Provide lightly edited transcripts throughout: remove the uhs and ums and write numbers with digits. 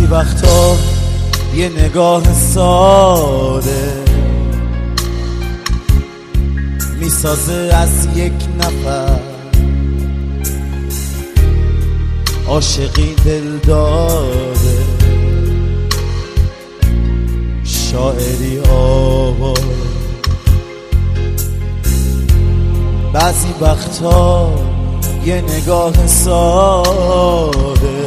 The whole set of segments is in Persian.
وقتا یه نگاه ساده میسازه از یک نفر عاشقی دل داده، شاعری آواره. بعضی وقتا یه نگاه ساده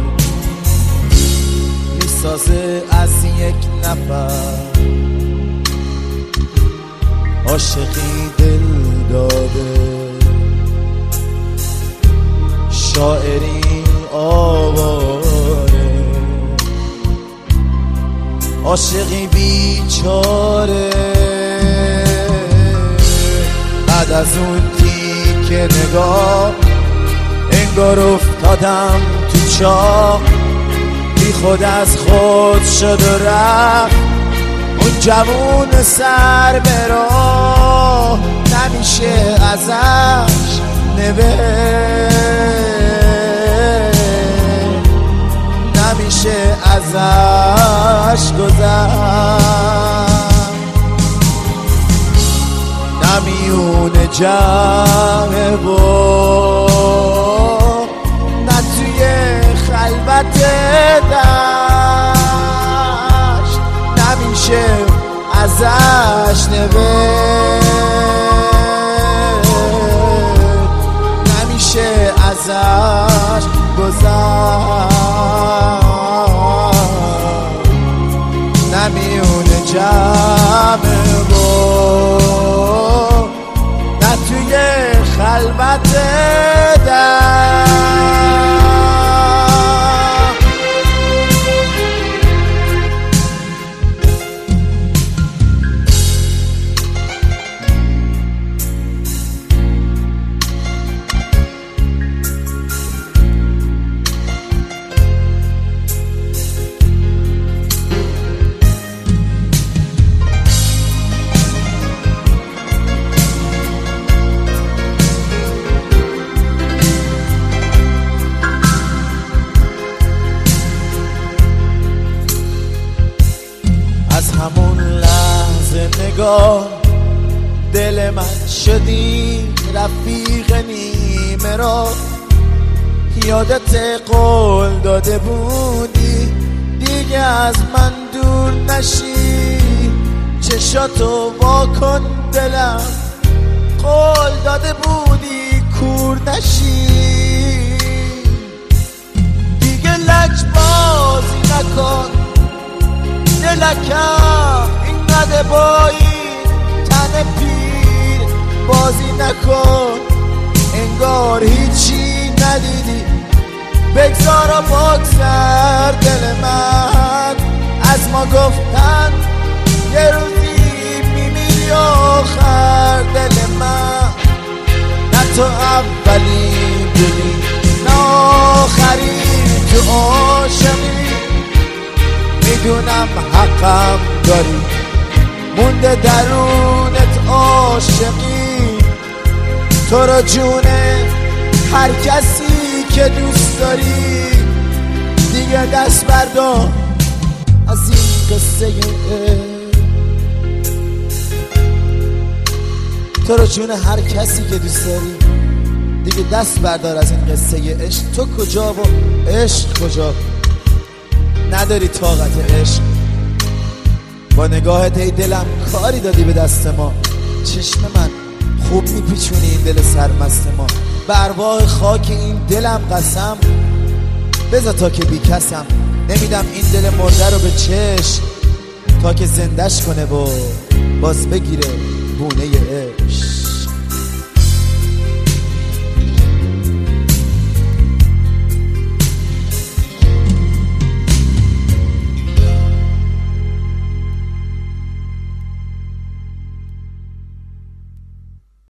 میسازه از یک نفر عاشقی دل داده، شاعری آواره. عاشقی بیچاره بعد از اون تیک نگاه انگار افتادم تو چاه، بی خود از خود شد و رفت اون جوون سر به راه. نمیشه ازش نمیشه ازش گذشت. نمیونه جمعه و نه توی خلوت دشت، نمیشه ازش نمیشه ازش گذشت. نمیونه جمعه و نه توی خلوت دشت. از همون لحظه نگاه دل من شدی رفیق نیمه را. یادت قول داده بودی دیگه از من دور نشی، چشاتو وا کن دلم، قول داده بودی کور نشی. دیگه لج بازی نکن دلکم، اینقدر با این تن پیر بازی نکن، انگار هیچی ندیدی. بگذار و بگذر دل من، از ما گفتن یه روزی میمیری آخر دل من. نه تو اولی بودی نه آخری تو عاشقی، میدونم حقم داری مونده درونت عاشقی. تو رو جون هر کسی که دوست داری دیگه دست بردار از این قصه. تو رو جون هر کسی که دوست داری دیگه دست بردار از این قصه عشق. تو کجا و عشق کجا؟ نداری طاقت عشق. با نگاهت ای دلم کاری دادی به دست ما. چشم من خوب میپیچونی این دل سرمست ما. به ارواح خاک این دلم قسم، بذار تا که بیکسم. نمیدم این دل مرده رو به چشم تا که زندش کنه و باز بگیره بونه عشق.